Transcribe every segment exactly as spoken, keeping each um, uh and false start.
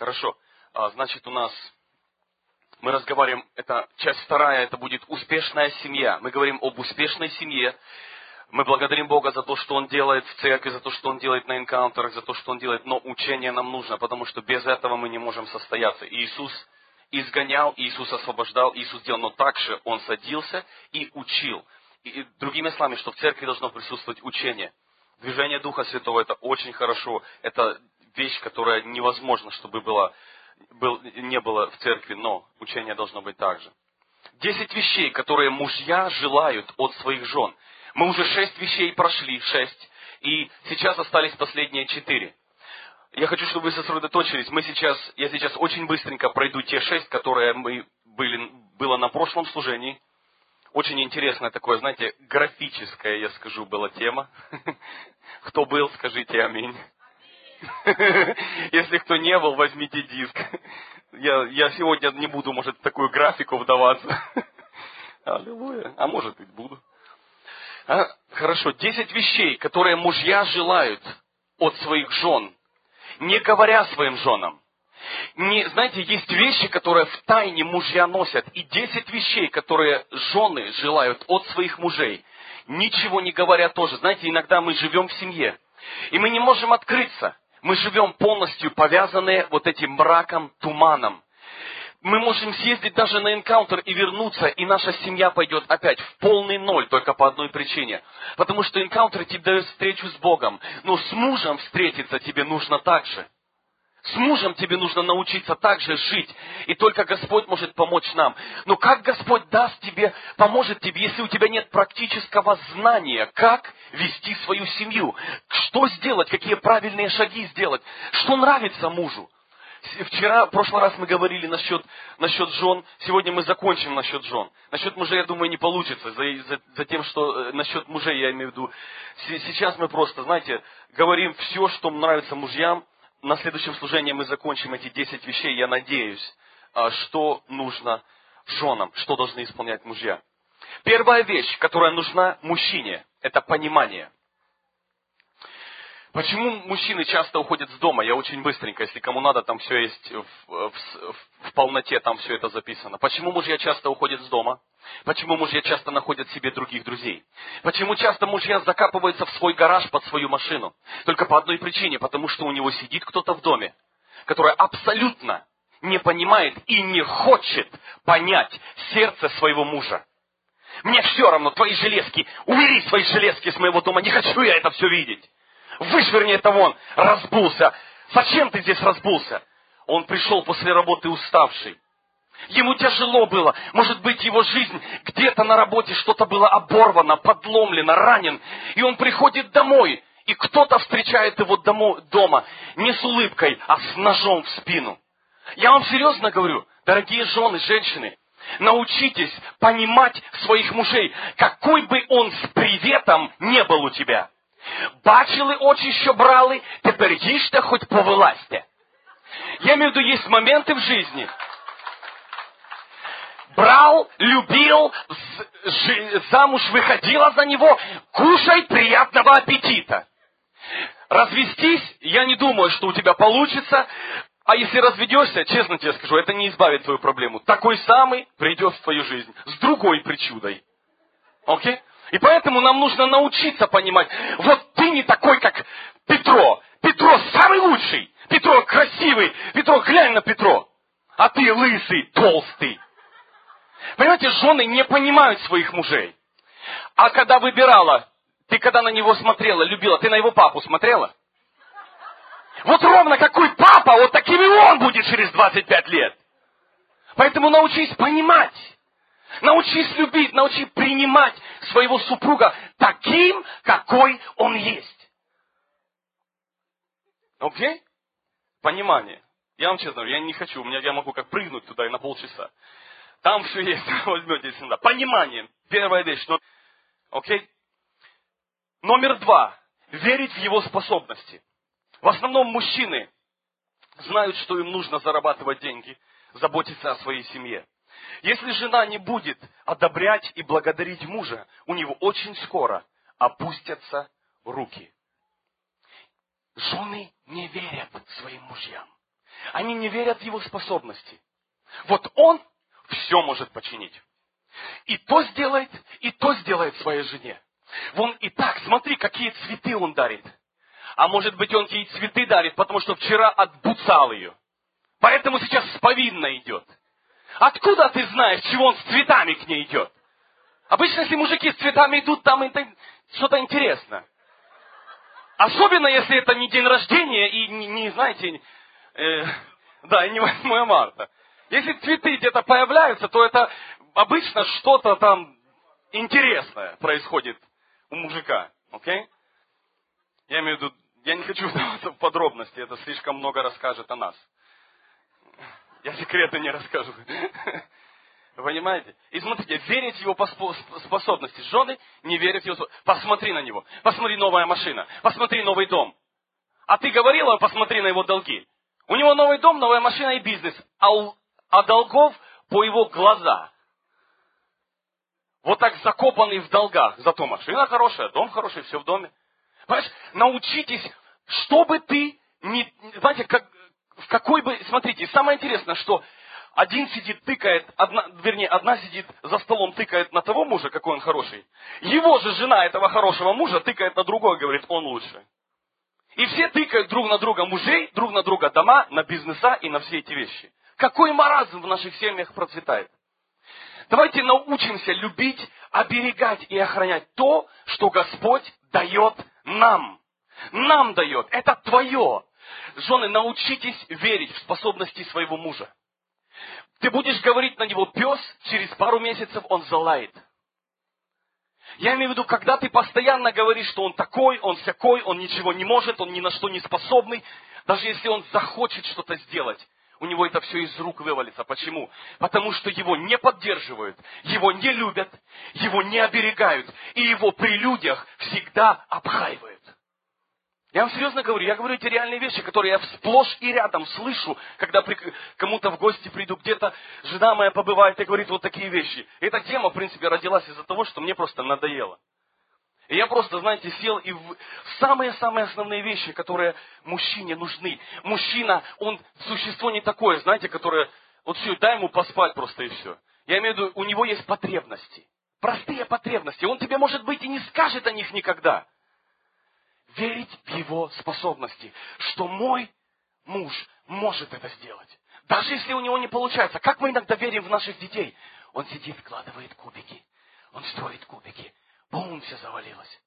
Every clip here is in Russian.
Хорошо. А, значит, у нас мы разговариваем, это часть вторая, это будет успешная семья. Мы говорим об успешной семье. Мы благодарим Бога за то, что Он делает в церкви, за то, что Он делает на энкаунтерах, за то, что Он делает. Но учение нам нужно, потому что без этого мы не можем состояться. Иисус изгонял, Иисус освобождал, Иисус делал, но также Он садился и учил. И, другими словами, что в церкви должно присутствовать учение. Движение Духа Святого – это очень хорошо. Это вещь, которая невозможно, чтобы было, был, не было в церкви, но учение должно быть так же. Десять вещей, которые мужья желают от своих жен. Мы уже шесть вещей прошли, шесть, и сейчас остались последние четыре. Я хочу, чтобы вы сосредоточились. Мы сейчас, я сейчас очень быстренько пройду те шесть, которые мы были, было на прошлом служении. Очень интересная такое, знаете, графическая, я скажу, была тема. Кто был, скажите аминь. Если кто не был, возьмите диск. Я, я сегодня не буду, может, в такую графику вдаваться. Аллилуйя. А может, и буду. А? Хорошо. Десять вещей, которые мужья желают от своих жен, не говоря своим женам. Не, знаете, есть вещи, которые в тайне мужья носят, и десять вещей, которые жены желают от своих мужей, ничего не говоря тоже. Знаете, иногда мы живем в семье, и мы не можем открыться. Мы живем полностью повязанные вот этим мраком, туманом. Мы можем съездить даже на энкаунтер и вернуться, и наша семья пойдет опять в полный ноль, только по одной причине. Потому что энкаунтер тебе дает встречу с Богом, но с мужем встретиться тебе нужно так же. С мужем тебе нужно научиться так же жить, и только Господь может помочь нам. Но как Господь даст тебе, поможет тебе, если у тебя нет практического знания, как вести свою семью, что сделать, какие правильные шаги сделать, что нравится мужу? Вчера, в прошлый раз мы говорили насчет, насчет жен, сегодня мы закончим насчет жен. Насчет мужей, я думаю, не получится, за, за, за тем, что насчет мужей, я имею в виду. Сейчас мы просто, знаете, говорим все, что нравится мужьям. На следующем служении мы закончим эти десять вещей, я надеюсь, что нужно женам, что должны исполнять мужья. Первая вещь, которая нужна мужчине, это понимание. Почему мужчины часто уходят с дома? Я очень быстренько, если кому надо, там все есть в, в, в полноте, там все это записано. Почему мужья часто уходят с дома? Почему мужья часто находят себе других друзей? Почему часто мужья закапываются в свой гараж под свою машину? Только по одной причине, потому что у него сидит кто-то в доме, который абсолютно не понимает и не хочет понять сердце своего мужа. Мне все равно, твои железки, убери свои железки с моего дома, не хочу я это все видеть. Вышвырни это вон, разбулся. Зачем ты здесь разбулся? Он пришел после работы уставший. Ему тяжело было. Может быть, его жизнь где-то на работе что-то было оборвано, подломлено, ранен. И он приходит домой, и кто-то встречает его дома не с улыбкой, а с ножом в спину. Я вам серьезно говорю, дорогие жены, женщины, научитесь понимать своих мужей, какой бы он с приветом не был у тебя. Бачили очі, що брали, тепер їжте, хоть повилазьте. Я имею в виду, есть моменты в жизни. Брал, любил, замуж выходила за него, кушай, приятного аппетита. Развестись, я не думаю, что у тебя получится. А если разведешься, честно тебе скажу, это не избавит твою проблему. Такой самый придет в твою жизнь с другой причудой. Окей? Okay? И поэтому нам нужно научиться понимать, вот ты не такой, как Петро. Петро самый лучший. Петро красивый. Петро, глянь на Петро. А ты лысый, толстый. Понимаете, жены не понимают своих мужей. А когда выбирала, ты когда на него смотрела, любила, ты на его папу смотрела? Вот ровно какой папа, вот таким и он будет через двадцать пять лет. Поэтому научись понимать. Научись любить, научись принимать своего супруга таким, какой он есть. Окей? Okay? Понимание. Я вам честно говорю, я не хочу, у меня, я могу как прыгнуть туда и на полчаса. Там все есть, возьмете сюда. Понимание. Первая вещь. Окей? Okay? Номер два. Верить в его способности. В основном мужчины знают, что им нужно зарабатывать деньги, заботиться о своей семье. Если жена не будет одобрять и благодарить мужа, у него очень скоро опустятся руки. Жены не верят своим мужьям. Они не верят в его способности. Вот он все может починить. И то сделает, и то сделает своей жене. Вон и так, смотри, какие цветы он дарит. А может быть, он ей цветы дарит, потому что вчера отбуцал ее. Поэтому сейчас с повинной идет. Откуда ты знаешь, чего он с цветами к ней идет? Обычно, если мужики с цветами идут, там что-то интересно. Особенно, если это не день рождения и не, не знаете, э, да, и не восьмое марта. Если цветы где-то появляются, то это обычно что-то там интересное происходит у мужика. Окей? Я имею в виду, я не хочу вдаваться в подробности, это слишком много расскажет о нас. Я секреты не расскажу. Вы понимаете? И смотрите, верить в его способности. Жены не верят в его способности. Посмотри на него. Посмотри, новая машина. Посмотри, новый дом. А ты говорила, посмотри на его долги. У него новый дом, новая машина и бизнес. А, у, а долгов по его глаза. Вот так закопанный в долгах. Зато машина хорошая, дом хороший, все в доме. Понимаешь, научитесь, чтобы ты не... Знаете, как, в какой бы... Смотрите, самое интересное, что один сидит, тыкает, одна, вернее, одна сидит за столом, тыкает на того мужа, какой он хороший. Его же жена этого хорошего мужа тыкает на другого, говорит, он лучше. И все тыкают друг на друга мужей, друг на друга дома, на бизнеса и на все эти вещи. Какой маразм в наших семьях процветает. Давайте научимся любить, оберегать и охранять то, что Господь дает нам. Нам дает. Это твое. Жены, научитесь верить в способности своего мужа. Ты будешь говорить на него пес, через пару месяцев он залает. Я имею в виду, когда ты постоянно говоришь, что он такой, он всякой, он ничего не может, он ни на что не способный, даже если он захочет что-то сделать, у него это все из рук вывалится. Почему? Потому что его не поддерживают, его не любят, его не оберегают, и его при людях всегда обхаивают. Я вам серьезно говорю, я говорю эти реальные вещи, которые я сплошь и рядом слышу, когда при, кому-то в гости приду, где-то жена моя побывает и говорит вот такие вещи. И эта тема, в принципе, родилась из-за того, что мне просто надоело. И я просто, знаете, сел и в самые-самые основные вещи, которые мужчине нужны. Мужчина, он существо не такое, знаете, которое, вот все, дай ему поспать просто и все. Я имею в виду, у него есть потребности. Простые потребности. Он тебе, может быть, и не скажет о них никогда. Верить в его способности, что мой муж может это сделать. Даже если у него не получается. Как мы иногда верим в наших детей? Он сидит, складывает кубики. Он строит кубики. Бум, все завалилось.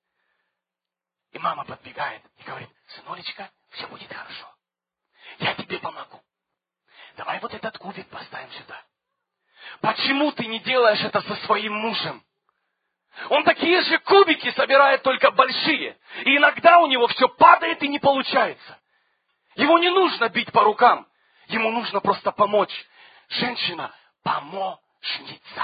И мама подбегает и говорит, сынулечка, все будет хорошо. Я тебе помогу. Давай вот этот кубик поставим сюда. Почему ты не делаешь это со своим мужем? Он такие же кубики собирает, только большие. И иногда у него все падает и не получается. Его не нужно бить по рукам. Ему нужно просто помочь. Женщина – помощница.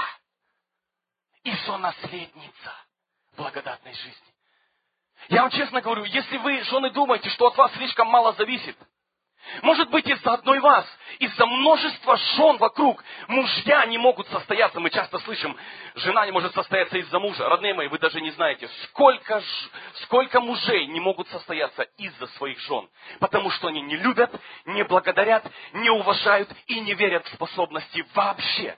И сонаследница благодатной жизни. Я вам честно говорю, если вы, жены, думаете, что от вас слишком мало зависит, может быть, из-за одной вас, из-за множества жен вокруг, мужья не могут состояться. Мы часто слышим, жена не может состояться из-за мужа. Родные мои, вы даже не знаете, сколько, ж... сколько мужей не могут состояться из-за своих жен. Потому что они не любят, не благодарят, не уважают и не верят в способности вообще.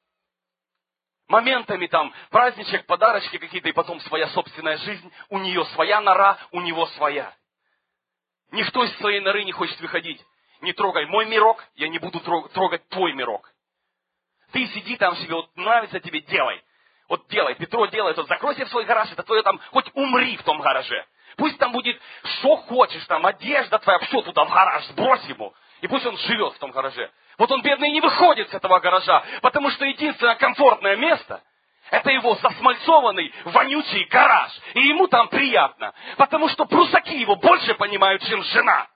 Моментами там праздничек, подарочки какие-то, и потом своя собственная жизнь. У нее своя нора, у него своя. Никто из своей норы не хочет выходить. Не трогай мой мирок, я не буду трогать твой мирок. Ты сиди там себе, вот нравится тебе, делай. Вот делай, Петро делает, вот закройся в свой гараж, это твое там, хоть умри в том гараже. Пусть там будет, что хочешь, там, одежда твоя, все туда в гараж, сбрось ему. И пусть он живет в том гараже. Вот он, бедный, не выходит с этого гаража, потому что единственное комфортное место – это его засмальцованный, вонючий гараж. И ему там приятно. Потому что прусаки его больше понимают, чем жена.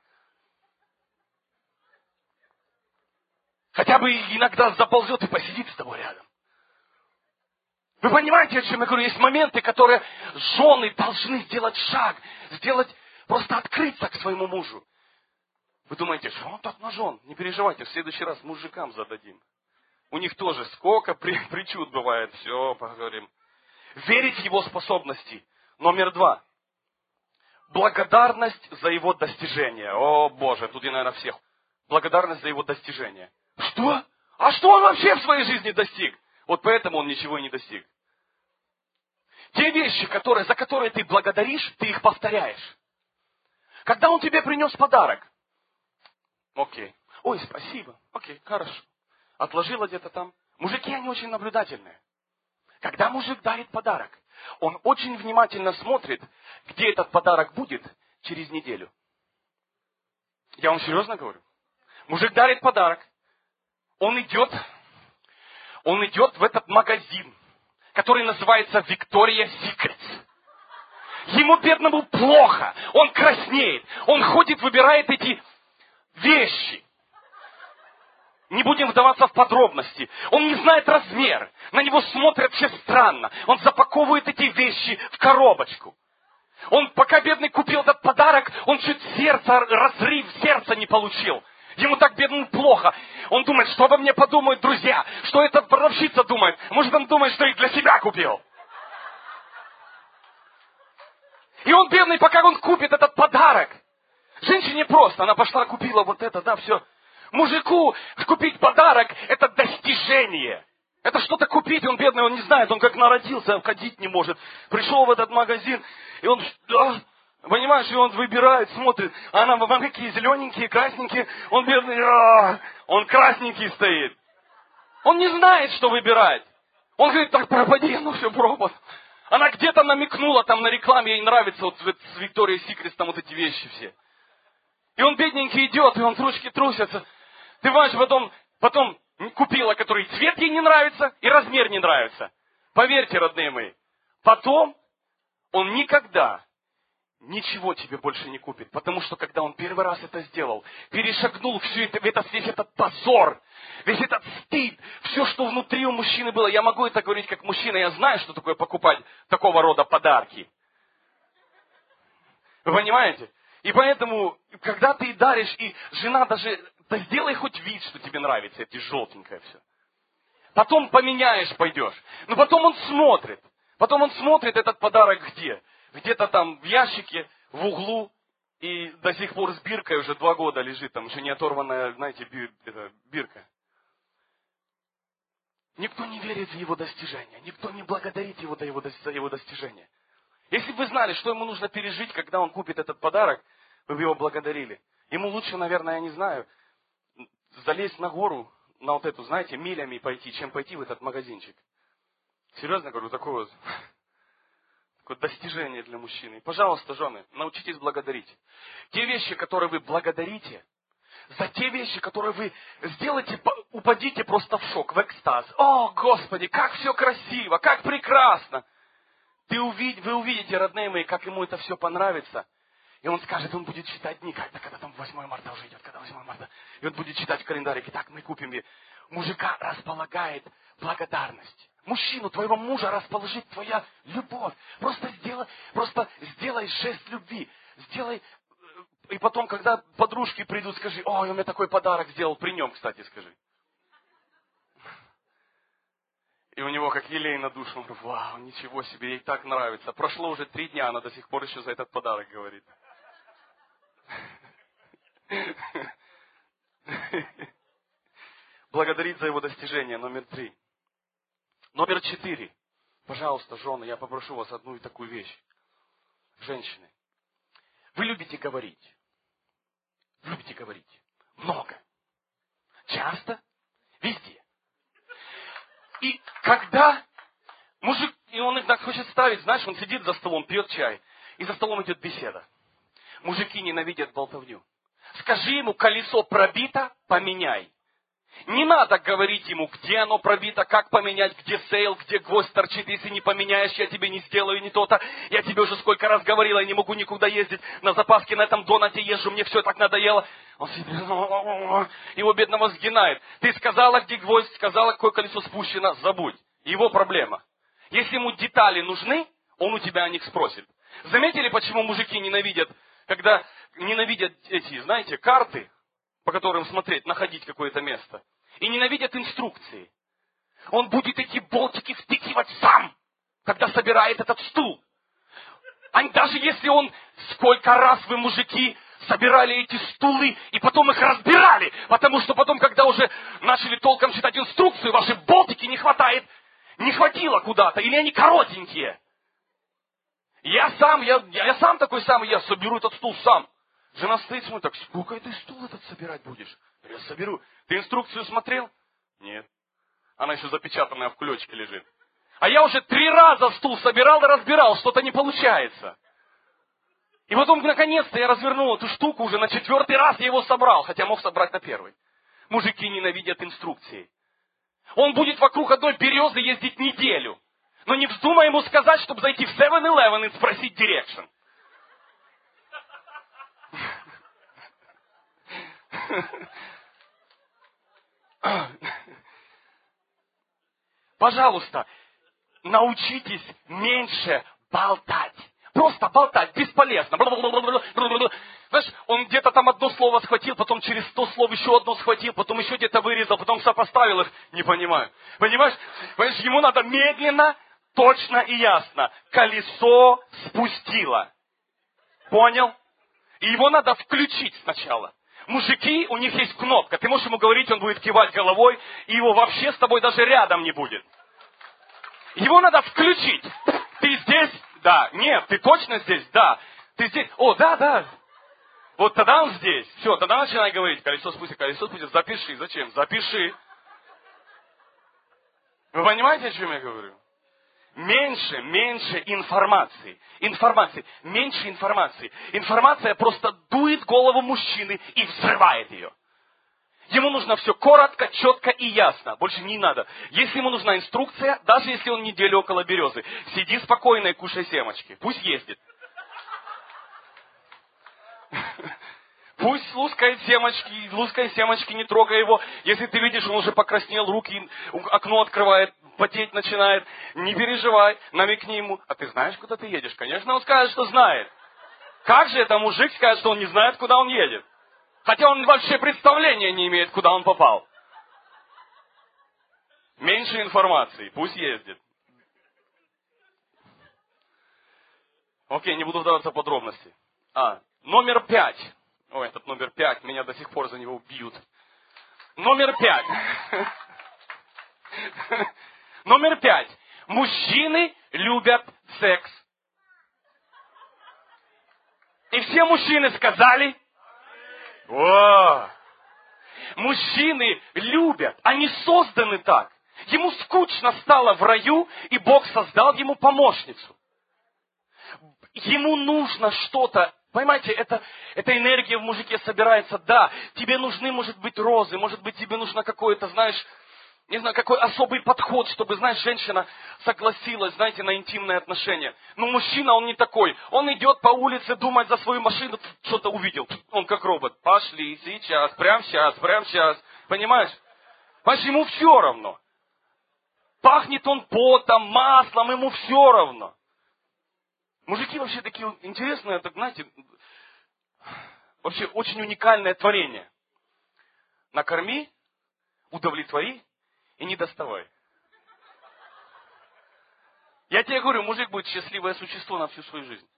Хотя бы иногда заползет и посидит с тобой рядом. Вы понимаете, о чем я говорю? Есть моменты, которые жены должны сделать шаг. Сделать, просто открыться к своему мужу. Вы думаете, что он так на жен? Не переживайте, в следующий раз мужикам зададим. У них тоже сколько причуд бывает. Все, поговорим. Верить в его способности. Номер два. Благодарность за его достижения. О, Боже, тут я, наверное, всех. благодарность за его достижения. Что? А что он вообще в своей жизни достиг? Вот поэтому он ничего и не достиг. Те вещи, которые, за которые ты благодаришь, ты их повторяешь. Когда он тебе принес подарок. Окей. Ой, спасибо. Окей, хорошо. Отложила где-то там. Мужики, они очень наблюдательные. Когда мужик дарит подарок, он очень внимательно смотрит, где этот подарок будет через неделю. Я вам серьезно говорю. Мужик дарит подарок. Он идет, он идет в этот магазин, который называется Victoria's Secret. Ему, бедному, плохо. Он краснеет. Он ходит, выбирает эти вещи. Не будем вдаваться в подробности. Он не знает размер. На него смотрят все странно. Он запаковывает эти вещи в коробочку. Он, пока бедный купил этот подарок, он чуть сердце, разрыв сердца не получил. Ему так, бедному, плохо. Он думает, что обо мне подумают друзья. Что эта продавщица думает. Может, он думает, что и для себя купил. И он, бедный, пока он купит этот подарок. Женщине просто. Она пошла, купила вот это, да, все. Мужику купить подарок – это достижение. Это что-то купить, он бедный, он не знает, он как народился, ходить не может. Пришел в этот магазин, и он, да, понимаешь, и он выбирает, смотрит. А она, вам какие зелененькие, красненькие, он бедный, а, он красненький стоит. Он не знает, что выбирать. Он говорит, так пропади, ну все, пропад. Она где-то намекнула там на рекламе, ей нравится вот с Victoria's Secret там вот эти вещи все. И он бедненький идет, и он ручки трусятся. Ты понимаешь, потом, потом купила, который цвет ей не нравится, и размер не нравится. Поверьте, родные мои, потом он никогда ничего тебе больше не купит. Потому что, когда он первый раз это сделал, перешагнул всю это, весь этот позор, весь этот стыд, все, что внутри у мужчины было. Я могу это говорить как мужчина, я знаю, что такое покупать такого рода подарки. Вы понимаете? И поэтому, когда ты даришь, и жена даже, да сделай хоть вид, что тебе нравится, это желтенькое все. Потом поменяешь, пойдешь. Но потом он смотрит. Потом он смотрит этот подарок где? Где-то там в ящике, в углу, и до сих пор с биркой уже два года лежит, там еще не оторванная, знаете, бир, это, бирка. Никто не верит в его достижения, никто не благодарит его за его, за его достижения. Если бы вы знали, что ему нужно пережить, когда он купит этот подарок, вы бы его благодарили. Ему лучше, наверное, я не знаю, залезть на гору, на вот эту, знаете, милями пойти, чем пойти в этот магазинчик. Серьезно говорю, такое вот, такое достижение для мужчины. Пожалуйста, жены, научитесь благодарить. Те вещи, которые вы благодарите, за те вещи, которые вы сделаете, упадите просто в шок, в экстаз. О, Господи, как все красиво, как прекрасно. Ты увид, вы увидите, родные мои, как ему это все понравится. И он скажет, он будет считать дни, когда, когда там восьмое марта уже идет, когда восьмое марта. И он будет читать в календарике, так мы купим. И мужика располагает благодарность. Мужчину, твоего мужа расположит твоя любовь. Просто сделай, просто сделай жест любви. Сделай. И потом, когда подружки придут, скажи, ой, он мне такой подарок сделал, при нем, кстати, скажи. И у него как елей на душу. Он говорит, вау, ничего себе, ей так нравится. Прошло уже три дня, она до сих пор еще за этот подарок говорит. Благодарить за его достижения, номер три. Номер четыре. Пожалуйста, жены, я попрошу вас одну и такую вещь. Женщины, вы любите говорить. Любите говорить. Много. Часто. Везде. И когда мужик, и он их так хочет ставить, знаешь, он сидит за столом, пьет чай, и за столом идет беседа. Мужики ненавидят болтовню. Скажи ему, колесо пробито, поменяй. Не надо говорить ему, где оно пробито, как поменять, где сейл, где гвоздь торчит. Если не поменяешь, я тебе не сделаю не то-то. Я тебе уже сколько раз говорила, я не могу никуда ездить. На запаске на этом донате езжу, мне все так надоело. Он сидит, его бедного сгинает. Ты сказала, где гвоздь, сказала, какое колесо спущено, забудь. Его проблема. Если ему детали нужны, он у тебя о них спросит. Заметили, почему мужики ненавидят, когда ненавидят эти, знаете, карты, по которым смотреть, находить какое-то место. И ненавидят инструкции. Он будет эти болтики втыкивать сам, когда собирает этот стул. А даже если он, сколько раз вы, мужики, собирали эти стулы, и потом их разбирали, потому что потом, когда уже начали толком читать инструкцию, ваши болтики не хватает, не хватило куда-то, или они коротенькие. Я сам, я, я, я сам такой самый, я соберу этот стул сам. Жена стоит, смотрит, так, сколько ты стул этот собирать будешь? Я соберу. Ты инструкцию смотрел? Нет. Она еще запечатанная в кулечке лежит. А я уже три раза стул собирал и разбирал, что-то не получается. И потом, наконец-то, я развернул эту штуку, уже на четвертый раз я его собрал, хотя мог собрать на первый. Мужики ненавидят инструкции. Он будет вокруг одной березы ездить неделю. Но не вздумай ему сказать, чтобы зайти в севен элевен и спросить дирекшн. Пожалуйста, научитесь меньше болтать. Просто болтать, бесполезно. Знаешь, он где-то там одно слово схватил, потом через сто слов еще одно схватил, потом еще где-то вырезал, потом сопоставил их. Не понимаю. Понимаешь? Понимаешь, ему надо медленно, точно и ясно. Колесо спустило. Понял? И его надо включить сначала. Мужики, у них есть кнопка. Ты можешь ему говорить, он будет кивать головой, и его вообще с тобой даже рядом не будет. Его надо включить. Ты здесь? Да. Нет, ты точно здесь? Да. Ты здесь? О, да, да. Вот тогда он здесь. Все, тогда начинай говорить. Колесо спустит, колесо спустит. Запиши. Зачем? Запиши. Вы понимаете, о чем я говорю? Меньше, меньше информации. Информации. Меньше информации. Информация просто дует голову мужчины и взрывает ее. Ему нужно все коротко, четко и ясно. Больше не надо. Если ему нужна инструкция, даже если он неделю около березы, сиди спокойно и кушай семечки. Пусть ездит. Пусть лускает семечки, лускает семечки, не трогай его. Если ты видишь, он уже покраснел, руки, окно открывает, потеть начинает. Не переживай, намекни ему. А ты знаешь, куда ты едешь? Конечно, он скажет, что знает. Как же это мужик скажет, что он не знает, куда он едет? Хотя он вообще представления не имеет, куда он попал. Меньше информации, пусть ездит. Окей, не буду вдаваться в подробности. А, номер пять. Ой, этот номер пять, меня до сих пор за него бьют. Номер пять. Номер пять. Мужчины любят секс. И все мужчины сказали... О! Мужчины любят, они созданы так. Ему скучно стало в раю, и Бог создал ему помощницу. Ему нужно что-то, понимаете, это, эта энергия в мужике собирается, да, тебе нужны, может быть, розы, может быть, тебе нужно какое-то, знаешь, не знаю, какой особый подход, чтобы, знаешь, женщина согласилась, знаете, на интимные отношения. Но мужчина, он не такой. Он идет по улице, думает за свою машину, что-то увидел. Он как робот. Пошли, сейчас, прямо сейчас, прямо сейчас. Понимаешь? Понимаешь, ему все равно. Пахнет он потом, маслом, ему все равно. Мужики вообще такие интересные, так, знаете, вообще очень уникальное творение. Накорми, удовлетвори и не доставай. Я тебе говорю, мужик будет счастливое существо на всю свою жизнь.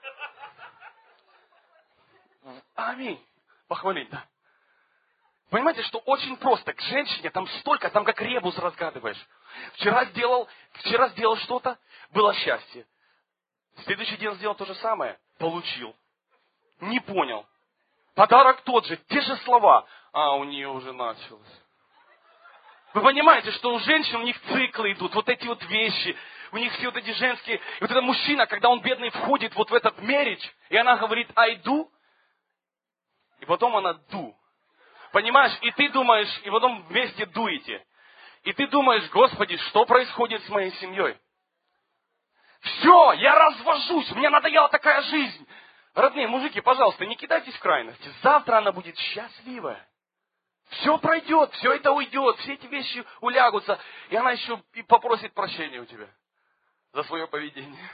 Аминь. Похвалить, да. Понимаете, что очень просто. К женщине там столько, там как ребус разгадываешь. Вчера сделал, вчера сделал что-то, было счастье. В следующий день сделал то же самое, получил. Не понял. Подарок тот же, те же слова. А, у нее уже началось. Вы понимаете, что у женщин, у них циклы идут, вот эти вот вещи, у них все вот эти женские... И вот этот мужчина, когда он бедный входит вот в этот marriage, и она говорит I do, и потом она do. Понимаешь? И ты думаешь, и потом вместе дуете. И ты думаешь, Господи, что происходит с моей семьей? Все, я развожусь, мне надоела такая жизнь. Родные мужики, пожалуйста, не кидайтесь в крайности. Завтра она будет счастливая. Все пройдет, все это уйдет, все эти вещи улягутся. И она еще и попросит прощения у тебя за свое поведение.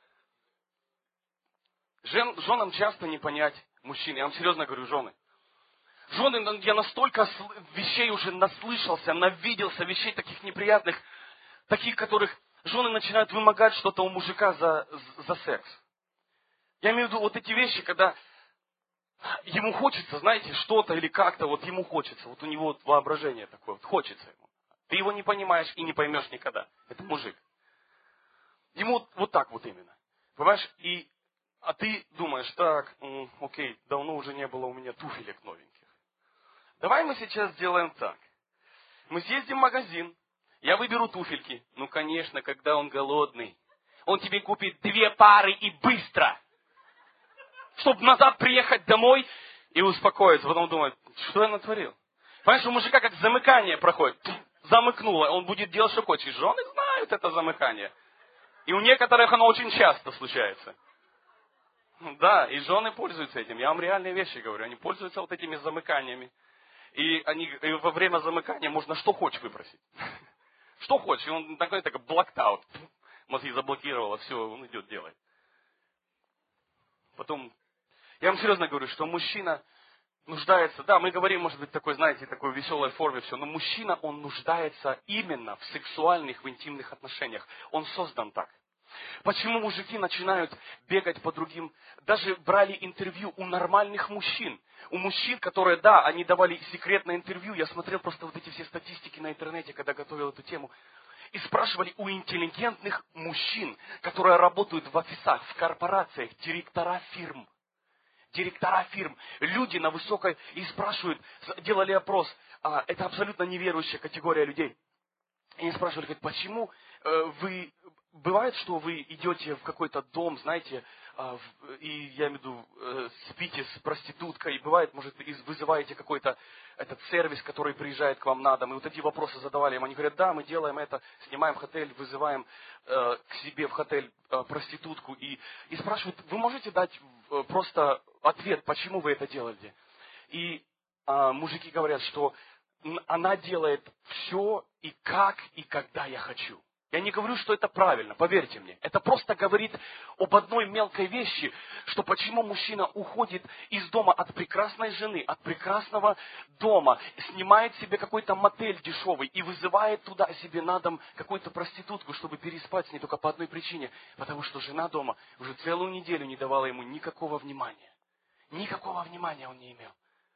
Жен, женам часто не понять мужчин. Я вам серьезно говорю, жены. Жены, я настолько вещей уже наслышался, навиделся, вещей таких неприятных, таких, которых жены начинают вымогать что-то у мужика за, за секс. Я имею в виду вот эти вещи, когда ему хочется, знаете, что-то или как-то, вот ему хочется. Вот у него вот воображение такое, вот хочется ему. Ты его не понимаешь и не поймешь никогда. Это мужик. Ему вот так вот именно. Понимаешь? И, а ты думаешь, так, м, окей, давно уже не было у меня туфелек новеньких. Давай мы сейчас сделаем так. Мы съездим в магазин, я выберу туфельки. Ну, конечно, когда он голодный. Он тебе купит две пары и быстро. Чтобы назад приехать домой и успокоиться. Потом думает, что я натворил. Понимаешь, у мужика как замыкание проходит. Замыкнуло. Он будет делать, что хочет. Жены знают это замыкание. И у некоторых оно очень часто случается. Да, и жены пользуются этим. Я вам реальные вещи говорю. Они пользуются вот этими замыканиями. И, они, и во время замыкания можно что хочешь выбросить. Что хочешь. И он такой, такой блокаут. Мозги заблокировало, все, он идет делать. Потом, я вам серьезно говорю, что мужчина нуждается, да, мы говорим, может быть, такой, знаете, такой веселой форме все, но мужчина, он нуждается именно в сексуальных, в интимных отношениях. Он создан так. Почему мужики начинают бегать по другим? Даже брали интервью у нормальных мужчин. У мужчин, которые, да, они давали секретное интервью. Я смотрел просто вот эти все статистики на интернете, когда готовил эту тему. И спрашивали у интеллигентных мужчин, которые работают в офисах, в корпорациях, директора фирм. Директора фирм, люди на высокой, и спрашивают, делали опрос, а, это абсолютно неверующая категория людей. И они спрашивали, говорят, почему э, вы, бывает, что вы идете в какой-то дом, знаете, э, в, и я имею в виду, э, спите с проституткой, и бывает, может, вызываете какой-то этот сервис, который приезжает к вам на дом, и вот эти вопросы задавали им, они говорят, да, мы делаем это, снимаем хотель, вызываем э, к себе в хотель э, проститутку, и, и спрашивают, вы можете дать э, просто ответ, почему вы это делаете? И э, мужики говорят, что она делает все и как, и когда я хочу. Я не говорю, что это правильно, поверьте мне. Это просто говорит об одной мелкой вещи, что почему мужчина уходит из дома от прекрасной жены, от прекрасного дома, снимает себе какой-то мотель дешевый и вызывает туда себе на дом какую-то проститутку, чтобы переспать с ней только по одной причине. Потому что жена дома уже целую неделю не давала ему никакого внимания. Никакого внимания он не имел.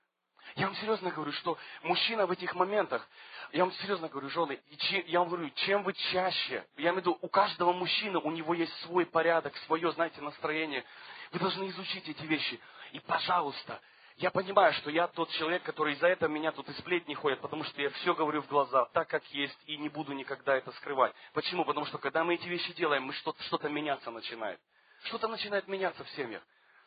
Я вам серьезно говорю, что мужчина в этих моментах, я вам серьезно говорю, жены, я вам говорю, чем вы чаще, я имею в виду, у каждого мужчины, у него есть свой порядок, свое, знаете, настроение. Вы должны изучить эти вещи. И, пожалуйста, я понимаю, что я тот человек, который из-за этого меня тут и сплетни ходят, потому что я все говорю в глаза, так как есть, и не буду никогда это скрывать. Почему? Потому что, когда мы эти вещи делаем, мы что-то, что-то меняться начинает. Что-то начинает меняться в семьях.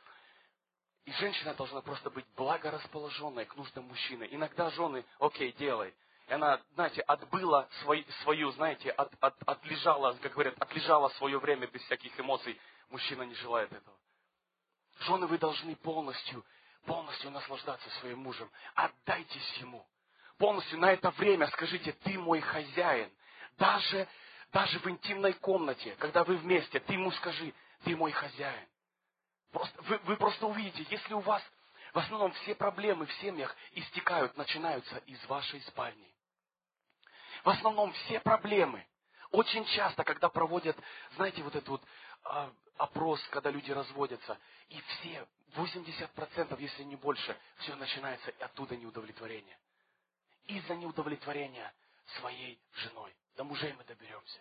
И женщина должна просто быть благорасположенной к нуждам мужчины. Иногда жены, окей, делай. И она, знаете, отбыла свой, свою, знаете, от, от, отлежала, как говорят, отлежала свое время без всяких эмоций. Мужчина не желает этого. Жены, вы должны полностью, полностью наслаждаться своим мужем. Отдайтесь ему. Полностью на это время скажите, ты мой хозяин. Даже, даже в интимной комнате, когда вы вместе, ты ему скажи, ты мой хозяин. Просто, вы, вы просто увидите, если у вас в основном все проблемы в семьях истекают, начинаются из вашей спальни. В основном все проблемы. Очень часто, когда проводят, знаете, вот этот вот а, опрос, когда люди разводятся, и все, восемьдесят процентов, если не больше, все начинается оттуда неудовлетворение. Из-за неудовлетворения своей женой. До мужей мы доберемся.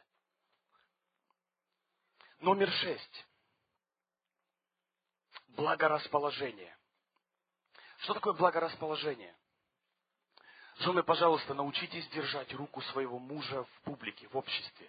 Номер шесть. Благорасположение. Что такое благорасположение? Жены, пожалуйста, научитесь держать руку своего мужа в публике, в обществе.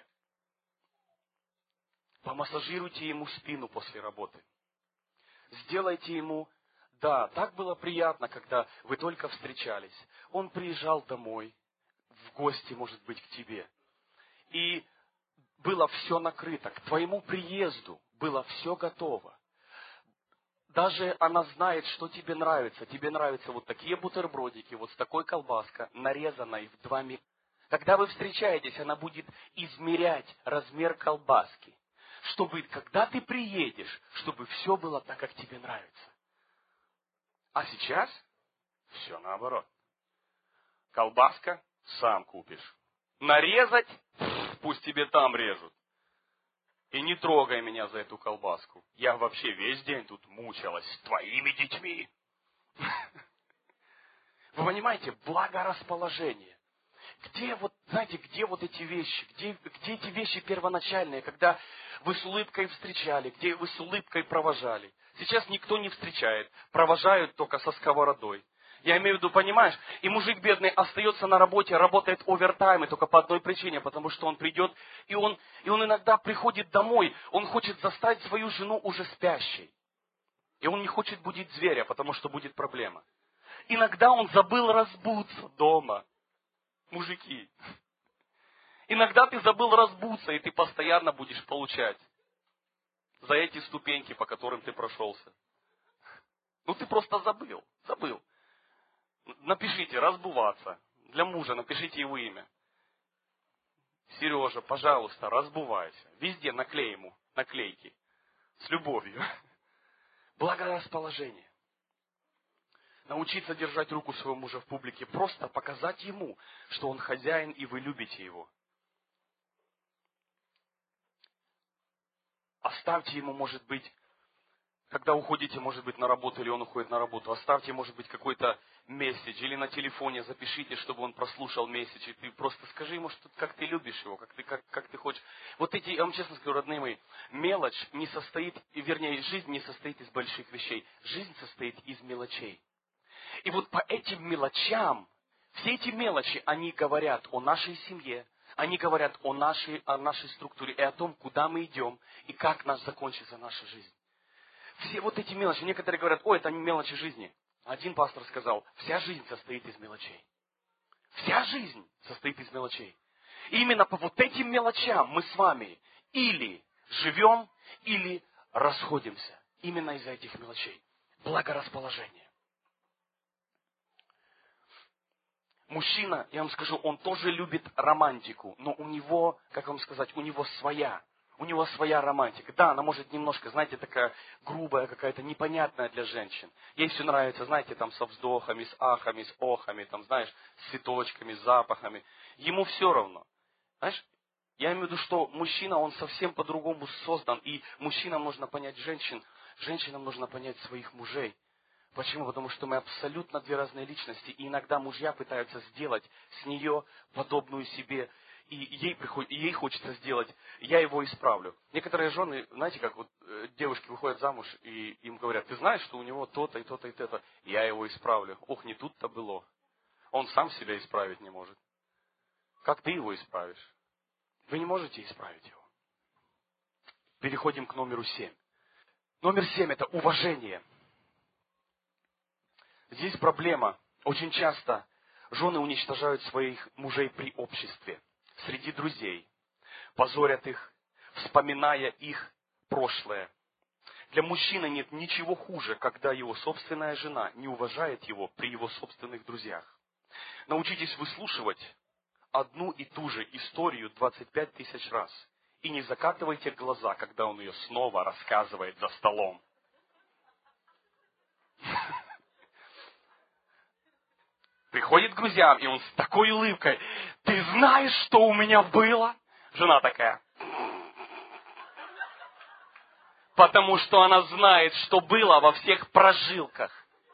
Помассажируйте ему спину после работы. Сделайте ему, да, так было приятно, когда вы только встречались. Он приезжал домой, в гости, может быть, к тебе. И было все накрыто. К твоему приезду было все готово. Даже она знает, что тебе нравится. Тебе нравятся вот такие бутербродики, вот с такой колбаской, нарезанной в два микрометра. Когда вы встречаетесь, она будет измерять размер колбаски. Чтобы, когда ты приедешь, чтобы все было так, как тебе нравится. А сейчас все наоборот. Колбаска сам купишь. Нарезать, пусть тебе там режут. И не трогай меня за эту колбаску. Я вообще весь день тут мучилась с твоими детьми. Вы понимаете, благорасположение. Где вот, знаете, где вот эти вещи, где, где эти вещи первоначальные, когда вы с улыбкой встречали, где вы с улыбкой провожали. Сейчас никто не встречает, провожают только со сковородой. Я имею в виду, понимаешь, и мужик бедный остается на работе, работает овертайм, и только по одной причине, потому что он придет, и он, и он иногда приходит домой, он хочет застать свою жену уже спящей. И он не хочет будить зверя, потому что будет проблема. Иногда он забыл разбуться дома. Мужики. Иногда ты забыл разбуться, и ты постоянно будешь получать за эти ступеньки, по которым ты прошелся. Ну ты просто забыл, забыл. Напишите разбуваться. Для мужа напишите его имя. Сережа, пожалуйста, разбувайся. Везде наклей ему наклейки. С любовью. Благорасположение. Научиться держать руку своего мужа в публике, просто показать ему, что он хозяин и вы любите его. Оставьте ему, может быть, когда уходите, может быть, на работу, или он уходит на работу, оставьте, может быть, какой-то месседж, или на телефоне запишите, чтобы он прослушал месседж, и ты просто скажи ему, что, как ты любишь его, как ты, как, как ты хочешь. Вот эти, я вам честно скажу, родные мои, мелочь не состоит, вернее, жизнь не состоит из больших вещей, жизнь состоит из мелочей. И вот по этим мелочам, все эти мелочи, они говорят о нашей семье, они говорят о нашей, о нашей структуре и о том, куда мы идем и как нас закончится наша жизнь. Все вот эти мелочи, некоторые говорят, ой, это не мелочи жизни. Один пастор сказал, вся жизнь состоит из мелочей. Вся жизнь состоит из мелочей. И именно по вот этим мелочам мы с вами или живем, или расходимся. Именно из-за этих мелочей. Благорасположение. Мужчина, я вам скажу, он тоже любит романтику, но у него, как вам сказать, у него своя, у него своя романтика. Да, она может немножко, знаете, такая грубая какая-то, непонятная для женщин. Ей все нравится, знаете, там со вздохами, с ахами, с охами, там, знаешь, с цветочками, с запахами. Ему все равно. Знаешь, я имею в виду, что мужчина, он совсем по-другому создан, и мужчинам нужно понять женщин, женщинам нужно понять своих мужей. Почему? Потому что мы абсолютно две разные личности, и иногда мужья пытаются сделать с нее подобную себе, и ей, приходит, и ей хочется сделать, я его исправлю. Некоторые жены, знаете, как вот девушки выходят замуж, и им говорят, ты знаешь, что у него то-то и то-то и то-то, я его исправлю. Ох, не тут-то было. Он сам себя исправить не может. Как ты его исправишь? Вы не можете исправить его. Переходим к номеру семь. Номер семь – это уважение. Здесь проблема. Очень часто жены уничтожают своих мужей при обществе, среди друзей, позорят их, вспоминая их прошлое. Для мужчины нет ничего хуже, когда его собственная жена не уважает его при его собственных друзьях. Научитесь выслушивать одну и ту же историю двадцать пять тысяч раз. И не закатывайте глаза, когда он ее снова рассказывает за столом. Приходит к друзьям, и он с такой улыбкой, ты знаешь, что у меня было? Жена такая. Потому что она знает, что было во всех прожилках.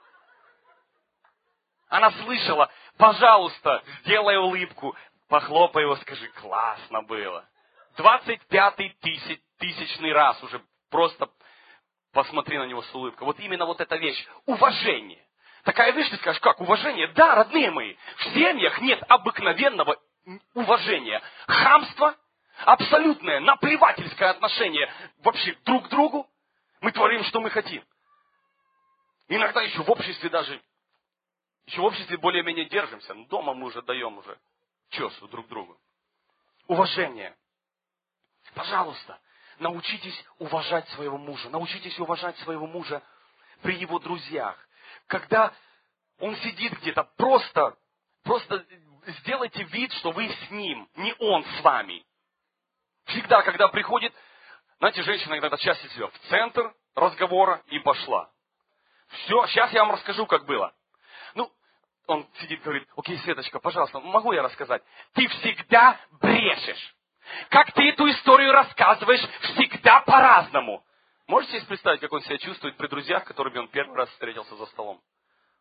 Она слышала, пожалуйста, сделай улыбку, похлопай его, скажи, классно было. двадцать пятый тысяч, тысячный раз уже просто посмотри на него с улыбкой. Вот именно вот эта вещь, уважение. Такая вещь, ты скажешь, как уважение? Да, родные мои, в семьях нет обыкновенного уважения. Хамство, абсолютное наплевательское отношение вообще друг к другу. Мы творим, что мы хотим. Иногда еще в обществе даже, еще в обществе более-менее держимся. Но дома мы уже даем уже чесу друг другу. Уважение. Пожалуйста, научитесь уважать своего мужа. Научитесь уважать своего мужа при его друзьях. Когда он сидит где-то, просто, просто сделайте вид, что вы с ним, не он с вами. Всегда, когда приходит, знаете, женщина иногда чаще всего в центр разговора и пошла. Все, сейчас я вам расскажу, как было. Ну, он сидит, говорит, окей, Светочка, пожалуйста, могу я рассказать? Ты всегда брешешь. Как ты эту историю рассказываешь, всегда по-разному. Можете себе представить, как он себя чувствует при друзьях, которыми он первый раз встретился за столом?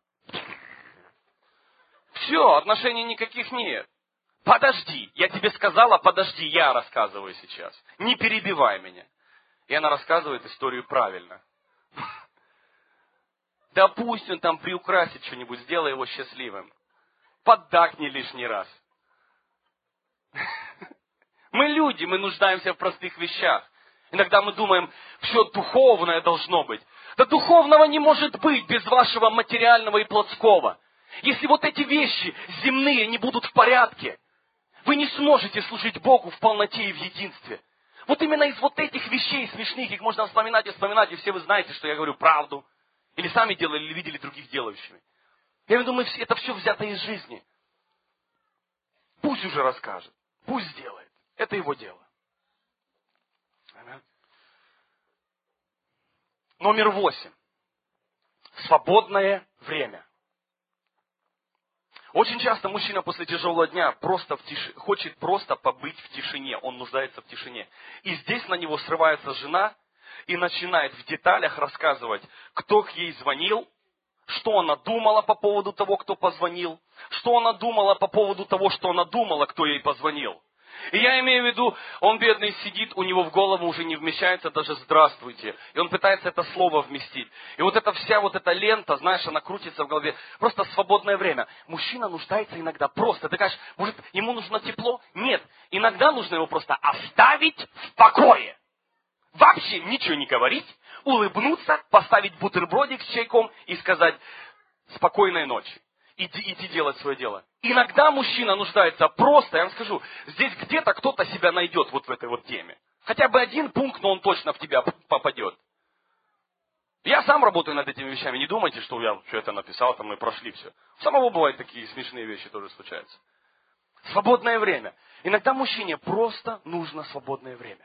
все, отношений никаких нет. Подожди, я тебе сказала, подожди, я рассказываю сейчас. Не перебивай меня. И она рассказывает историю правильно. Да пусть он там приукрасит что-нибудь, сделай его счастливым. Поддакни лишний раз. Мы люди, мы нуждаемся в простых вещах. Иногда мы думаем, все духовное должно быть. Да духовного не может быть без вашего материального и плотского. Если вот эти вещи земные не будут в порядке, вы не сможете служить Богу в полноте и в единстве. Вот именно из вот этих вещей смешных, их можно вспоминать и вспоминать, и все вы знаете, что я говорю правду. Или сами делали, или видели других делающими. Я думаю, это все взято из жизни. Пусть уже расскажет, пусть сделает. Это его дело. Номер восемь. Свободное время. Очень часто мужчина после тяжелого дня просто в тиши, хочет просто побыть в тишине. Он нуждается в тишине. И здесь на него срывается жена и начинает в деталях рассказывать, кто ей звонил, что она думала по поводу того, кто позвонил, что она думала по поводу того, что она думала, кто ей позвонил. И я имею в виду, он бедный сидит, у него в голову уже не вмещается даже «здравствуйте». И он пытается это слово вместить. И вот эта вся вот эта лента, знаешь, она крутится в голове. Просто свободное время. Мужчина нуждается иногда просто. Ты скажешь, может, ему нужно тепло? Нет. Иногда нужно его просто оставить в покое. Вообще ничего не говорить, улыбнуться, поставить бутербродик с чайком и сказать «спокойной ночи». Иди, иди делать свое дело. Иногда мужчина нуждается просто, я вам скажу, здесь где-то кто-то себя найдет вот в этой вот теме. Хотя бы один пункт, но он точно в тебя попадет. Я сам работаю над этими вещами. Не думайте, что я все это написал, там мы прошли все. У самого бывают такие смешные вещи тоже случаются. Свободное время. Иногда мужчине просто нужно свободное время.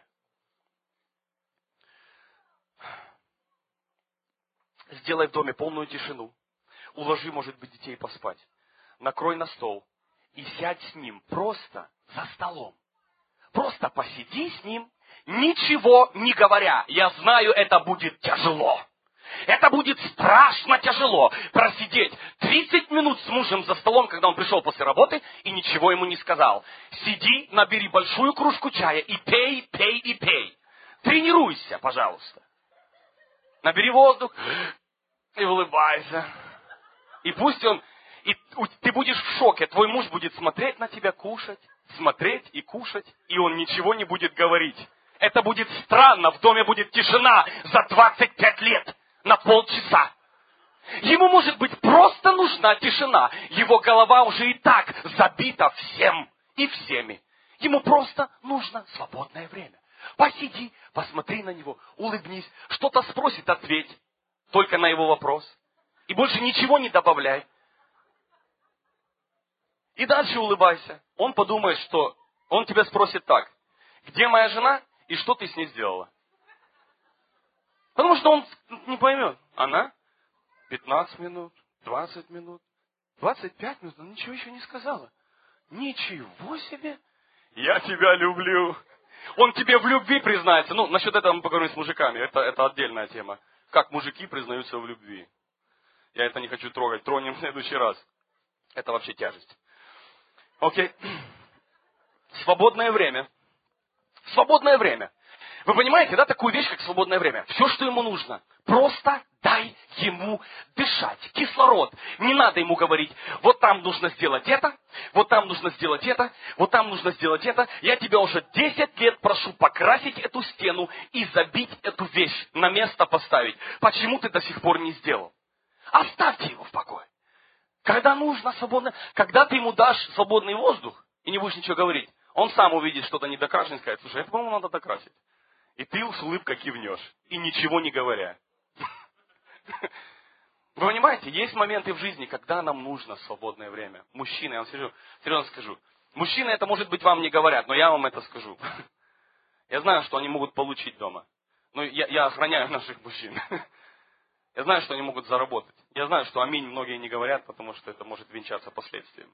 Сделай в доме полную тишину. Уложи, может быть, детей поспать. Накрой на стол. И сядь с ним просто за столом. Просто посиди с ним, ничего не говоря. Я знаю, это будет тяжело. Это будет страшно тяжело. Просидеть тридцать минут с мужем за столом, когда он пришел после работы, и ничего ему не сказал. Сиди, набери большую кружку чая и пей, пей и пей. Тренируйся, пожалуйста. Набери воздух и улыбайся. И пусть он, и ты будешь в шоке, твой муж будет смотреть на тебя, кушать, смотреть и кушать, и он ничего не будет говорить. Это будет странно, в доме будет тишина за двадцать пять лет, на полчаса. Ему, может быть, просто нужна тишина. Его голова уже и так забита всем и всеми. Ему просто нужно свободное время. Посиди, посмотри на него, улыбнись, что-то спросит, ответь. Только на его вопрос. И больше ничего не добавляй. И дальше улыбайся. Он подумает, что... Он тебя спросит так. Где моя жена и что ты с ней сделала? Потому что он не поймет. Она? пятнадцать минут, двадцать минут, двадцать пять минут. Она ничего еще не сказала. Ничего себе. Я тебя люблю. Он тебе в любви признается. Ну, насчет этого мы поговорим с мужиками. Это, это отдельная тема. Как мужики признаются в любви. Я это не хочу трогать. Тронем в следующий раз. Это вообще тяжесть. Окей. Свободное время. Свободное время. Вы понимаете, да, такую вещь, как свободное время? Все, что ему нужно. Просто дай ему дышать. Кислород. Не надо ему говорить, вот там нужно сделать это, вот там нужно сделать это, вот там нужно сделать это. Я тебя уже десять лет прошу покрасить эту стену и забить эту вещь, на место поставить. Почему ты до сих пор не сделал? Оставьте его в покое. Когда нужно свободно, когда ты ему дашь свободный воздух и не будешь ничего говорить, он сам увидит что-то недокрашенное и скажет, слушай, это, по-моему, надо докрасить. И ты с улыбкой кивнешь, и ничего не говоря. Вы понимаете, есть моменты в жизни, когда нам нужно свободное время. Мужчины, я вам скажу, серьезно скажу, мужчины это, может быть, вам не говорят, но я вам это скажу. Я знаю, что они могут получить дома. Но я, я охраняю наших мужчин. Я знаю, что они могут заработать. Я знаю, что аминь многие не говорят, потому что это может венчаться последствием.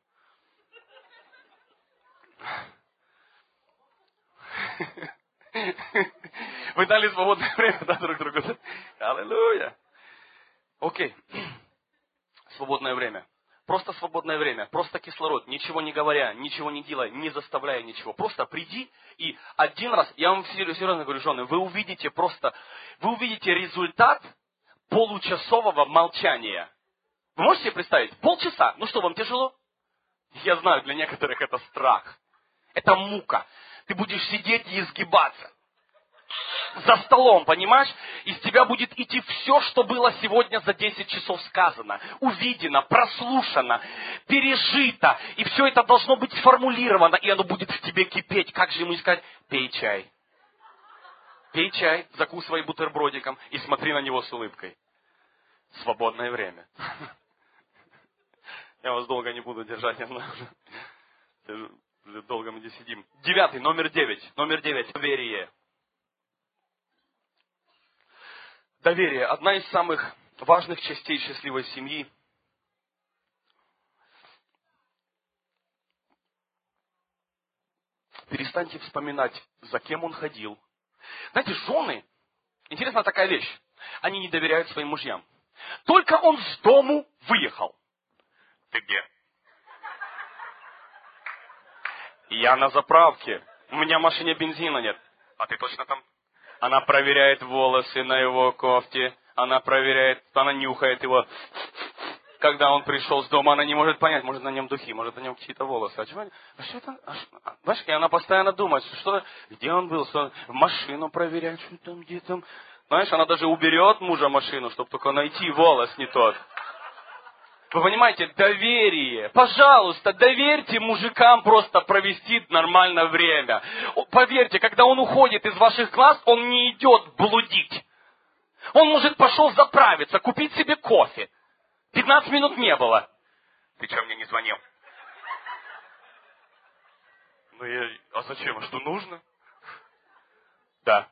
Вы дали свободное время, да, друг другу? Аллилуйя. Окей. Свободное время. просто свободное время, просто кислород, ничего не говоря, ничего не делая, не заставляя ничего. Просто приди и один раз, я вам серьезно говорю, жены, вы увидите просто, вы увидите результат получасового молчания. Вы можете себе представить? Полчаса. Ну что, вам тяжело? Я знаю, для некоторых это страх. Это мука. Ты будешь сидеть и изгибаться. За столом, понимаешь? Из тебя будет идти все, что было сегодня за десять часов сказано. Увидено, прослушано, пережито. И все это должно быть сформулировано. И оно будет в тебе кипеть. Как же ему сказать? Пей чай. Пей чай, закусывай бутербродиком и смотри на него с улыбкой. Свободное время. Я вас долго не буду держать, я знаю уже. Долго мы здесь сидим. Девятый, номер девять. Номер девять. Доверие. Доверие. Одна из самых важных частей счастливой семьи. Перестаньте вспоминать, за кем он ходил. Знаете, жены, интересная такая вещь. Они не доверяют своим мужьям. Только он с дому выехал. Ты где? Я на заправке. У меня в машине бензина нет. А ты точно там? Она проверяет волосы на его кофте. Она проверяет, она нюхает его. Когда он пришел с дома, она не может понять, может на нем духи, может на нем какие-то волосы. А чего? А что это? А что? А, знаешь, и она постоянно думает, что, где он был, что в машину проверяет, что там, где там. Знаешь, она даже уберет мужа машину, чтобы только найти волос не тот. Вы понимаете, доверие. Пожалуйста, доверьте мужикам просто провести нормальное время. Поверьте, когда он уходит из ваших глаз, он не идет блудить. Он, может, пошел заправиться, купить себе кофе. пятнадцать минут не было. Ты что, мне не звонил? Ну, я... А зачем? А что нужно? Да.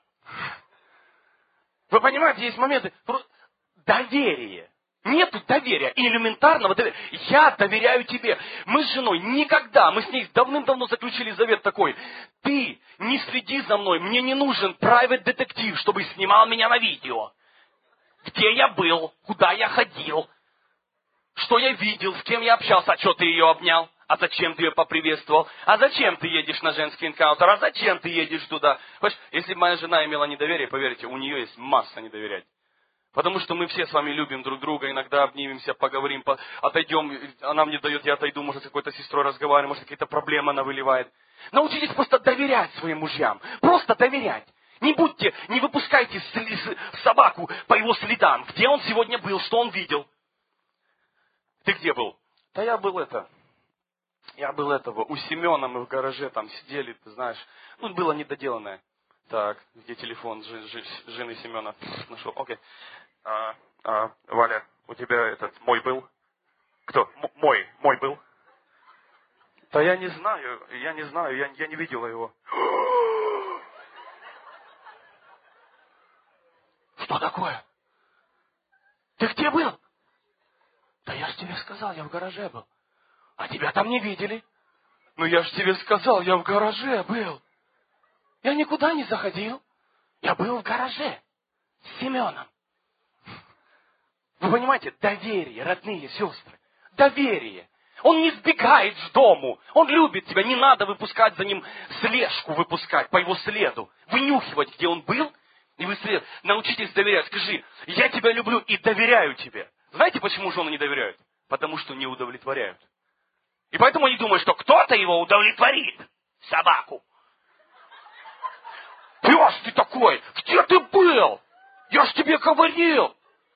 Вы понимаете, есть моменты... Доверие. Нету доверия, элементарного доверия. Я доверяю тебе. Мы с женой никогда, мы с ней давным-давно заключили завет такой. Ты не следи за мной, мне не нужен private детектив, чтобы снимал меня на видео. Где я был, куда я ходил, что я видел, с кем я общался, а что ты ее обнял, а зачем ты ее поприветствовал, а зачем ты едешь на женский энкаунтер, а зачем ты едешь туда. Понимаешь, если бы моя жена имела недоверие, поверьте, у нее есть масса недоверия. Потому что мы все с вами любим друг друга, иногда обнимемся, поговорим, по... отойдем, она мне дает, я отойду, может, с какой-то сестрой разговариваем, может, какие-то проблемы она выливает. Научитесь просто доверять своим мужьям, просто доверять. Не будьте, не выпускайте собаку по его следам, где он сегодня был, что он видел. Ты где был? Да я был это, я был этого, у Семена мы в гараже там сидели, ты знаешь, ну, было недоделанное. Так, где телефон жены Семена? Нашел, окей. А, а, Валя, у тебя этот, мой был? Кто? М- мой, мой был? Да я не знаю, я не знаю, я, я не видела его. Что такое? Ты где был? Да я ж тебе сказал, я в гараже был. А тебя там не видели? Ну я ж тебе сказал, я в гараже был. Я никуда не заходил. Я был в гараже с Семеном. Вы понимаете, доверие, родные сестры. Доверие. Он не сбегает с дому. Он любит тебя. Не надо выпускать за ним слежку, выпускать по его следу. Вынюхивать, где он был. И вы след... научитесь доверять. Скажи, я тебя люблю и доверяю тебе. Знаете, почему жены не доверяют? Потому что не удовлетворяют. И поэтому они думают, что кто-то его удовлетворит. Собаку. Пес ты такой! Где ты был? Я ж тебе говорил!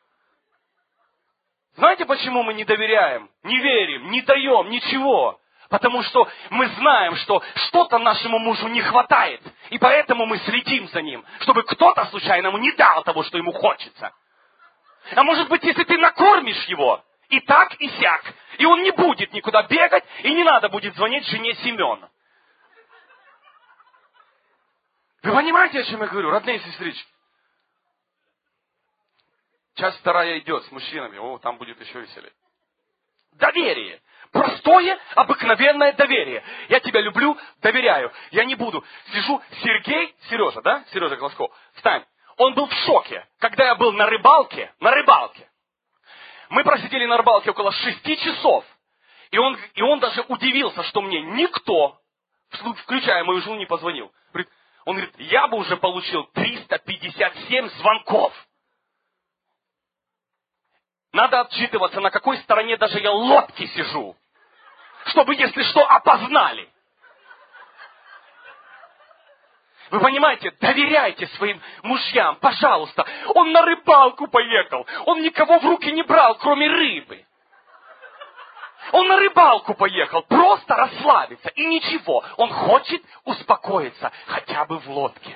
Знаете, почему мы не доверяем, не верим, не даем ничего? Потому что мы знаем, что что-то нашему мужу не хватает. И поэтому мы следим за ним, чтобы кто-то случайно ему не дал того, что ему хочется. А может быть, если ты накормишь его, и так, и сяк, и он не будет никуда бегать, и не надо будет звонить жене Семена. Вы понимаете, о чем я говорю, родные сестрички? Часть вторая идет с мужчинами. О, там будет еще веселее. Доверие. Простое, обыкновенное доверие. Я тебя люблю, доверяю. Я не буду. Сижу, Сергей, Сережа, да? Сережа Глазков. Встань. Он был в шоке, когда я был на рыбалке. На рыбалке. Мы просидели на рыбалке около шести часов. И он, и он даже удивился, что мне никто, включая мою жену, не позвонил. Он говорит, я бы уже получил триста пятьдесят семь звонков. Надо отчитываться, на какой стороне даже я лодки сижу, чтобы, если что, опознали. Вы понимаете, доверяйте своим мужьям, пожалуйста. Он на рыбалку поехал, он никого в руки не брал, кроме рыбы. Он на рыбалку поехал, просто расслабиться, и ничего. Он хочет успокоиться, хотя бы в лодке.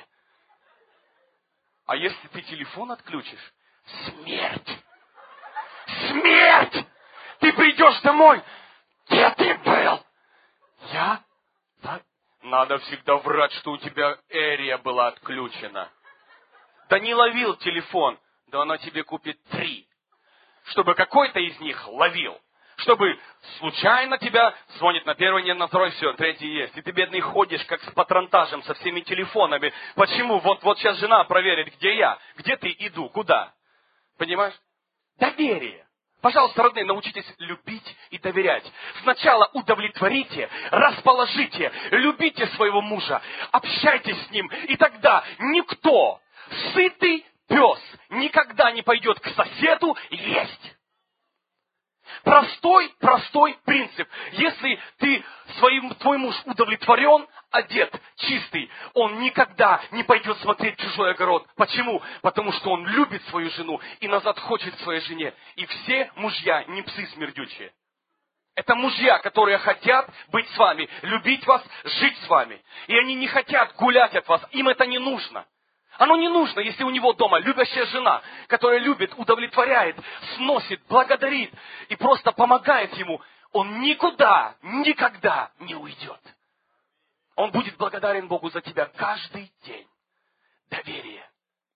А если ты телефон отключишь, смерть. Смерть! Ты придешь домой, где ты был? Я? Да? Надо всегда врать, что у тебя Эрия была отключена. Да не ловил телефон, да она тебе купит три. Чтобы какой-то из них ловил. Чтобы случайно тебя звонит на первый, не на второй, все, третий есть. И ты, бедный, ходишь, как с патронтажем, со всеми телефонами. Почему? Вот, вот сейчас жена проверит, где я, где ты, иду, куда. Понимаешь? Доверие. Пожалуйста, родные, научитесь любить и доверять. Сначала удовлетворите, расположите, любите своего мужа, общайтесь с ним. И тогда никто, сытый пес, никогда не пойдет к соседу есть. Простой, простой принцип. Если ты, своим, твой муж удовлетворен, одет, чистый, он никогда не пойдет смотреть чужой огород. Почему? Потому что он любит свою жену и назад хочет к своей жене. И все мужья не псы смердючие. Это мужья, которые хотят быть с вами, любить вас, жить с вами. И они не хотят гулять от вас. Им это не нужно. Оно не нужно, если у него дома любящая жена, которая любит, удовлетворяет, сносит, благодарит и просто помогает ему. Он никуда, никогда не уйдет. Он будет благодарен Богу за тебя каждый день. Доверие.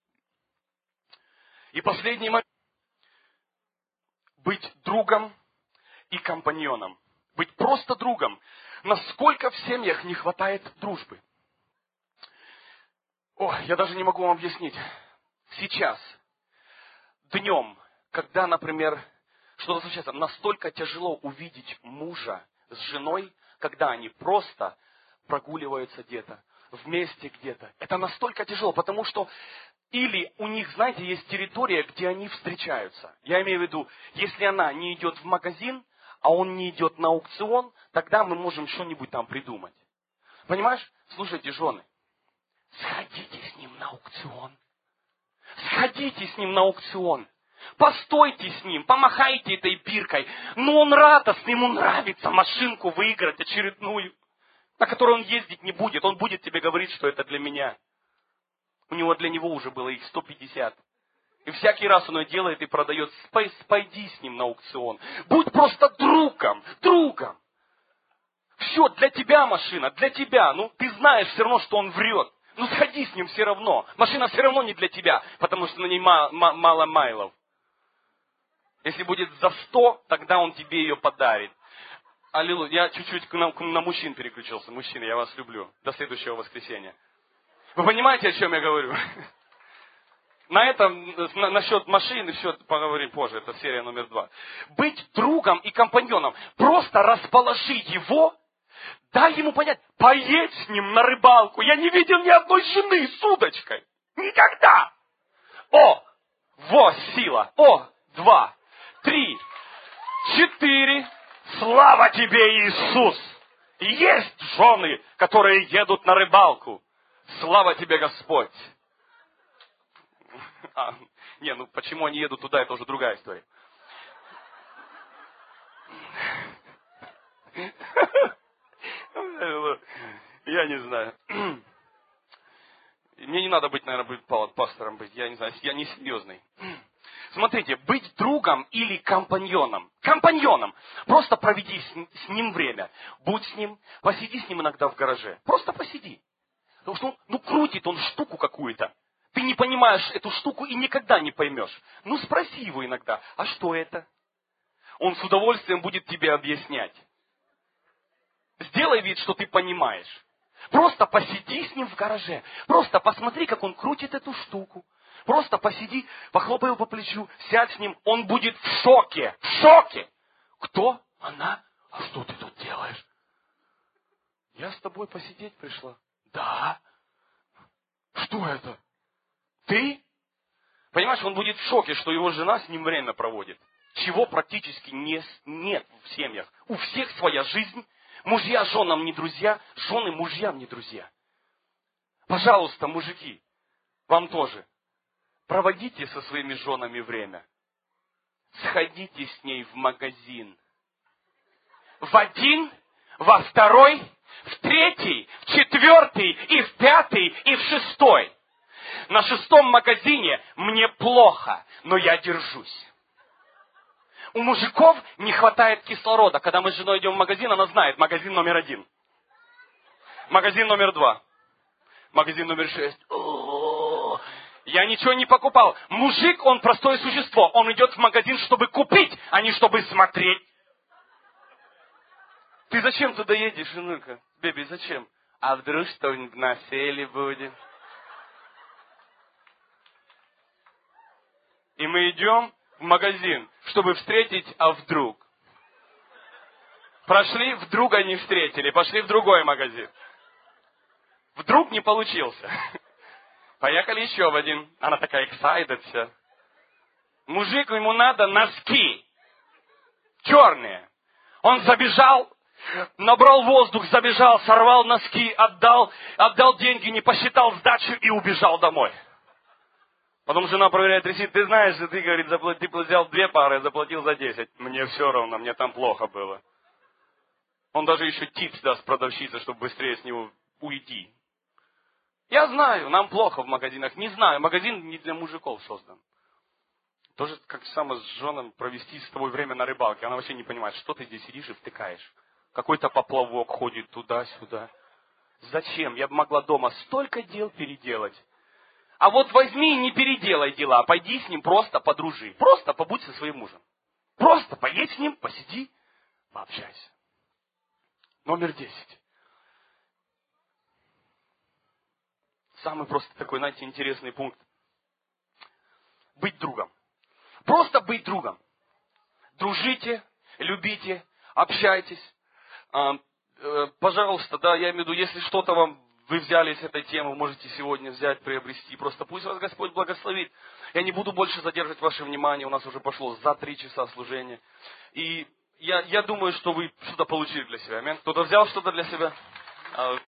И последний момент. Быть другом и компаньоном. Быть просто другом. Насколько в семьях не хватает дружбы. О, я даже не могу вам объяснить. Сейчас, днем, когда, например, что-то случается, настолько тяжело увидеть мужа с женой, когда они просто прогуливаются где-то, вместе где-то. Это настолько тяжело, потому что или у них, знаете, есть территория, где они встречаются. Я имею в виду, если она не идет в магазин, а он не идет на аукцион, тогда мы можем что-нибудь там придумать. Понимаешь? Слушайте, жены. Сходите с ним на аукцион. Сходите с ним на аукцион. Постойте с ним, помахайте этой биркой. Но он радостный, ему нравится машинку выиграть очередную, на которой он ездить не будет. Он будет тебе говорить, что это для меня. У него для него уже было их сто пятьдесят. И всякий раз он ее делает и продает. Пойди с ним на аукцион. Будь просто другом, другом. Все, для тебя машина, для тебя. Ну, ты знаешь все равно, что он врет. Ну, сходи с ним все равно. Машина все равно не для тебя, потому что на ней мало, мало майлов. Если будет за сто, тогда он тебе ее подарит. Аллилуйя. Я чуть-чуть на, на мужчин переключился. Мужчины, я вас люблю. До следующего воскресенья. Вы понимаете, о чем я говорю? На этом, на, насчет машины, все поговорим позже. Это серия номер два. Быть другом и компаньоном. Просто расположи его. Дай ему понять, поедь с ним на рыбалку. Я не видел ни одной жены с удочкой. Никогда. О, во, сила. О, два, три, четыре. Слава тебе, Иисус. Есть жены, которые едут на рыбалку. Слава тебе, Господь. А, не, ну почему они едут туда, это уже другая история. Я не знаю. Мне не надо быть, наверное, быть пастором быть. Я не знаю, я не серьезный. Смотрите, быть другом или компаньоном. Компаньоном. Просто проведи с ним время. Будь с ним, посиди с ним иногда в гараже. Просто посиди. Потому что он, ну, крутит он штуку какую-то. Ты не понимаешь эту штуку и никогда не поймешь. Ну, спроси его иногда, а что это? Он с удовольствием будет тебе объяснять. Сделай вид, что ты понимаешь. Просто посиди с ним в гараже. Просто посмотри, как он крутит эту штуку. Просто посиди, похлопай его по плечу, сядь с ним. Он будет в шоке. В шоке. Кто? Она? А что ты тут делаешь? Я с тобой посидеть пришла. Да. Что это? Ты? Понимаешь, он будет в шоке, что его жена с ним время проводит. Чего практически не, нет в семьях. У всех своя жизнь. Мужья женам не друзья, жены мужьям не друзья. Пожалуйста, мужики, вам тоже. Проводите со своими женами время. Сходите с ней в магазин. В один, во второй, в третий, в четвертый, и в пятый, и в шестой. На шестом магазине мне плохо, но я держусь. У мужиков не хватает кислорода. Когда мы с женой идем в магазин, она знает, магазин номер один. Магазин номер два. Магазин номер шесть. О-о-о. Я ничего не покупал. Мужик, он простое существо. Он идет в магазин, чтобы купить, а не чтобы смотреть. Ты зачем туда едешь, женулька? Беби, зачем? А вдруг что-нибудь на селе будет? И мы идем в магазин, чтобы встретить, а вдруг. Прошли, вдруг они встретили, пошли в другой магазин. Вдруг не получился. Поехали еще в один. Она такая excited вся. Мужик, ему надо носки. Черные. Он забежал, набрал воздух, забежал, сорвал носки, отдал, отдал деньги, не посчитал сдачу и убежал домой. Потом жена проверяет ресит. Ты знаешь, что ты, говорит, заплати, ты взял две пары, я заплатил за десять. Мне все равно, мне там плохо было. Он даже еще типс даст продавщице, чтобы быстрее с него уйти. Я знаю, нам плохо в магазинах. Не знаю, магазин не для мужиков создан. Тоже как само с женой провести с тобой время на рыбалке. Она вообще не понимает, что ты здесь сидишь и втыкаешь. Какой-то поплавок ходит туда-сюда. Зачем? Я бы могла дома столько дел переделать. А вот возьми и не переделай дела. Пойди с ним просто подружи. Просто побудь со своим мужем. Просто поедь с ним, посиди, пообщайся. Номер десять. Самый просто такой, знаете, интересный пункт. Быть другом. Просто быть другом. Дружите, любите, общайтесь. Пожалуйста, да, я имею в виду, если что-то вам вы взяли с этой темы, можете сегодня взять, приобрести. Просто пусть вас Господь благословит. Я не буду больше задерживать ваше внимание. У нас уже пошло за три часа служения. И я, я думаю, что вы что-то получили для себя. Аминь. Кто-то взял что-то для себя?